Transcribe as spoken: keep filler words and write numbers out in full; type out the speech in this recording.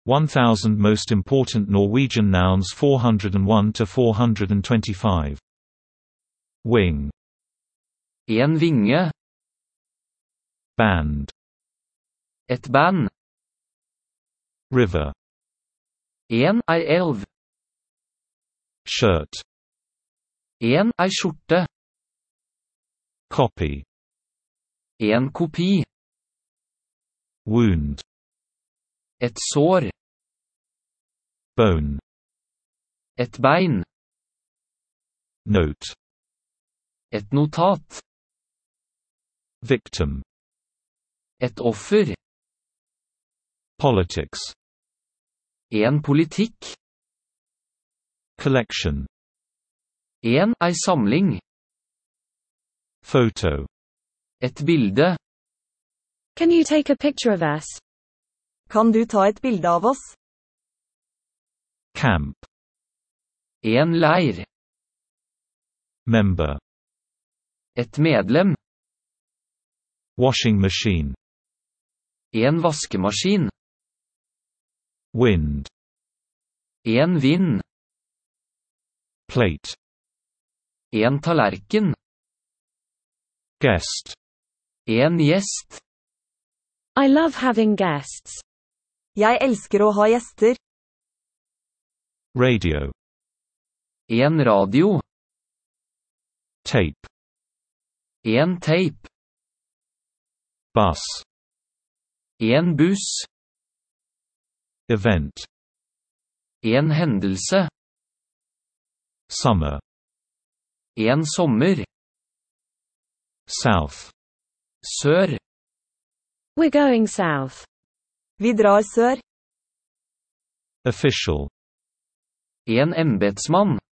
one thousand Most Important Norwegian Nouns four hundred one to four hundred twenty-five. Wing. En vinge. Band. Et band. River. En ei elv. Shirt. En ei skjorte. Copy. En kopi. Wound. Et sår. Bone. Et bein. Note. Et notat. Victim. Et offer. Politics. En politikk. Collection. En ei samling. Photo. Et bilde. Can you take a picture of us? Kan du ta et bilde av oss? Camp. En leir. Member. Et medlem. Washing machine. En vaskemaskin. Wind. En vind. Plate. En tallerken. Guest. En gjest. I love having guests. Jeg elsker å ha gjester. Radio. En radio. Tape. En tape. Bus. En buss. Event. En hendelse. Summer. En sommer. South. Sør. We're going south. Vi drar sør. Official. En embetsmann.